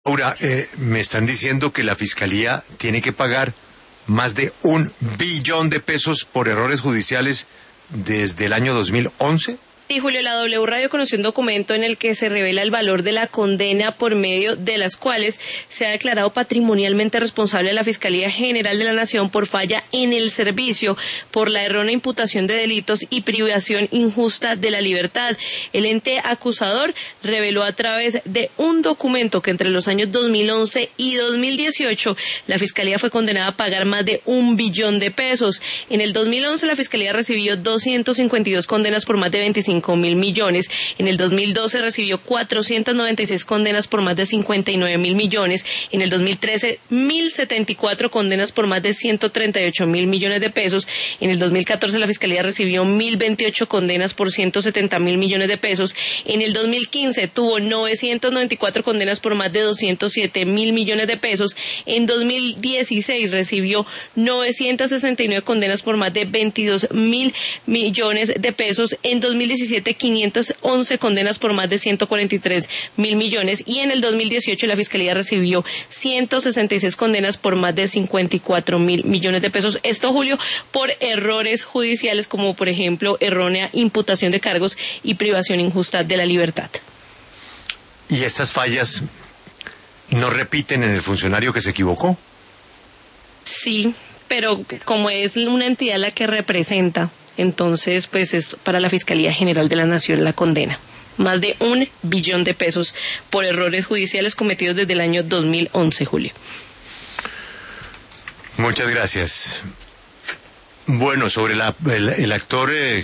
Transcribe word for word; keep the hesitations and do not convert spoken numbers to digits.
Ahora, eh, me están diciendo que la Fiscalía tiene que pagar más de un billón de pesos por errores judiciales desde el año dos mil once. Sí, Julio, la W Radio conoció un documento en el que se revela el valor de la condena por medio de las cuales se ha declarado patrimonialmente responsable a la Fiscalía General de la Nación por falla en el servicio, por la errónea imputación de delitos y privación injusta de la libertad. El ente acusador reveló a través de un documento que entre los años dos mil once y dos mil dieciocho la Fiscalía fue condenada a pagar más de un billón de pesos. En el dos mil once la Fiscalía recibió doscientas cincuenta y dos condenas por más de veinticinco mil millones. En el dos mil doce recibió cuatrocientas noventa y seis condenas por más de cincuenta y nueve mil millones. En el dos mil trece, mil setenta y cuatro condenas por más de ciento treinta y ocho mil millones de pesos. En el dos mil catorce la Fiscalía recibió mil veintiocho condenas por ciento setenta mil millones de pesos. En el dos mil quince tuvo novecientas noventa y cuatro condenas por más de doscientos siete mil millones de pesos. En dos mil dieciséis recibió novecientas sesenta y nueve condenas por más de veintidós mil millones de pesos. En dos mil diecisiete quinientas once condenas por más de ciento cuarenta y tres mil millones y en el dos mil dieciocho la Fiscalía recibió ciento sesenta y seis condenas por más de cincuenta y cuatro mil millones de pesos. Esto, Julio, por errores judiciales como por ejemplo errónea imputación de cargos y privación injusta de la libertad. ¿Y estas fallas no repiten en el funcionario que se equivocó? Sí, pero como es una entidad la que representa, entonces pues es para la Fiscalía General de la Nación la condena. Más de un billón de pesos por errores judiciales cometidos desde el año dos mil once, Julio. Muchas gracias. Bueno, sobre la, el, el actor eh,